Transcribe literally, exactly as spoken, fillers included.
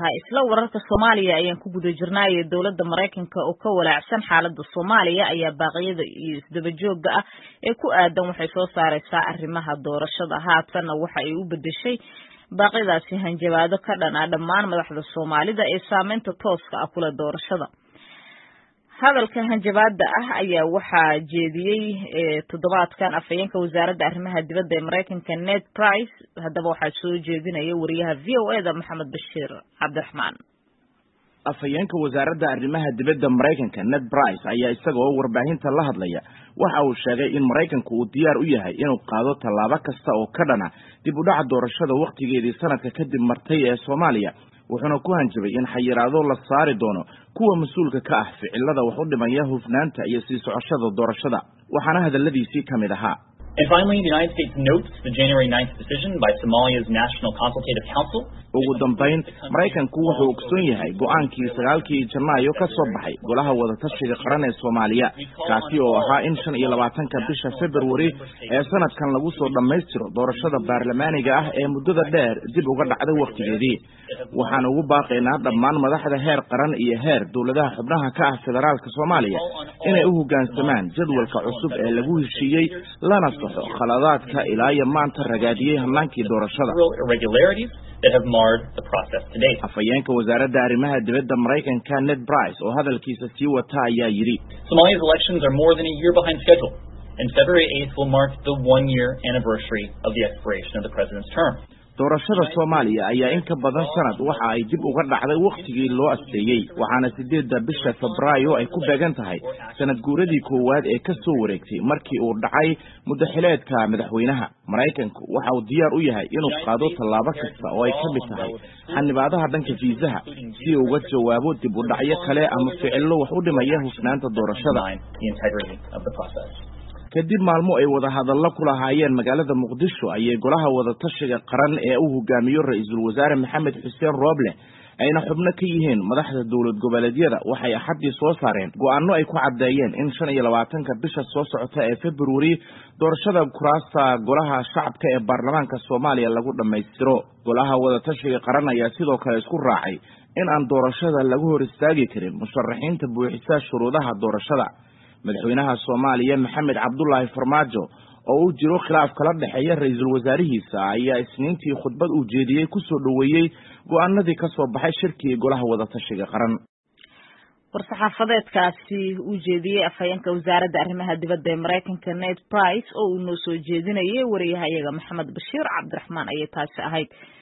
tahay isla wararka Soomaaliya ayaan ku guda jirnay dawladda Mareykanka oo ka walaacsan xaaladda Soomaaliya ayaa baaqyada iyo isdaba joogga ah ee ku aadan waxay soo saaraysaa arrimaha doorashada haatan waxa ay u bedeshay baaqyadaasi hanjabaado ka dhan ah dhammaan madaxda Soomaalida ee saameynta tooska ah kula doorashada hadalka hanjabaada ah ayaa waxaa jeediyay toddobaadkan afhayeenka wasaaradda arrimaha dibadda ee Mareykanka Ned Price haddaba waxaa soo jeedinaya wariyaha V O A da Maxamed Bashiir Cabdiraxmaan afhayeenka wasaaradda arrimaha dibadda Mareykanka Ned Price ayaa isagoo warbaahinta la hadlaya waxa uu sheegay in Mareykanku uu diyaar u yahay inuu qaado tallaabo kasta oo ka dhana dib u dhaca doorashada waqtigeedii sanadka kadib martay ee Soomaaliya wuxuuna ku hanjabay in xayiraado la saari doono kuwa mas'uulka ka ah ficilada wax u dhimaya hufnaanta iyo sii socoshada doorashada waxaana hadaladiisii kamid ahaa. And finally, the United States notes the January ninth decision by Somalia's National Consultative Council. ugu dambayn Mareykanku wuxuu ogsoon yahay go'aankii sagaalkii Janaayo ka soo baxay golaha wadatashiga qaran ee Soomaaliya kaasi oo ahaa in shan iyo labaatanka bisha February ee sanadkan lagu soo dhameystiro doorashada baarlamaaniga ah ee muddada dheer dib uga dhacday waqtigeedii waxaan ugu baaqaynaa dhammaan madaxda heer qaran iyo heer dawladaha xubnaha ka ah federaalka Soomaaliya inay u hoggaansamaan jadwalka cusub ee lagu heshiiyey lana saxo khaladaadka ilaa iyo maanta ragaadiyay hannaankii doorashada that have marred the process to date. afhayeenka wasaaradda arrimaha dibadda Mareykanka Ned Price oo hadalkiisa sii wata ayaa yiri Somalia's elections are more than a year behind schedule, and February eighth will mark the one-year anniversary of the expiration of the president's term. doorashada Soomaaliya ayaa in ka badan sanad waxa ay dib uga dhacday waqtigii loo asteeyay waxaana sideedda bisha Febraayo ay ku beegan tahay sanad guuradii koowaad ee ka soo wareegtay markii uu dhacay muddaxileedka madaxweynaha Mareykanku waxa uu diyaar u yahay inuu qaado tallaabo kasta oo ay ka mid tahay xanibaadaha dhanka fiisaha si uu uga jawaabo dib u dhacyo kale ama ficillo wax u dhimaya hufnaanta doorashada kadib maalmo ay wada hadallo ku lahaayeen magaalada Muqdisho ayay golaha wadatashiga qaran ee uu hogaamiyo ra'iisul wasaare Maxamed Xuseen Roble ayna xubno ka yihiin madaxda dawlad goboleedyada waxay axadii soo saareen go'aano ay ku cadeeyeen in shan iyo labaatanka bisha soo socota ee February doorashada kuraasta golaha shacabka ee baarlamaanka Soomaaliya lagu dhameystiro golaha wadatashiga qaran ayaa sidoo kale isku raacay in aan doorashada lagu hor istaagi karin musharaxiinta buuxisa shuruudaha doorashada madaxweynaha Soomaaliya Maxamed Cabdullaahi Farmaajo oo uu jiro khilaaf kala dhaxeeya ra'iisul wasaarihiisa ayaa isniintii khudbad uu jeediyay ku soo dhaweeyay go'aanadii ka soo baxay shirkii golaha wadatashiga qaran war-saxaafadeedkaasi uu jeediyay afhayeenka wasaaradda arrimaha dibadda ee Mareykanka Ned Price oo uu noo soo jeedinayay wariyaha iyaga Maxamed Bashiir Cabdiraxmaan ayay taasi ahayd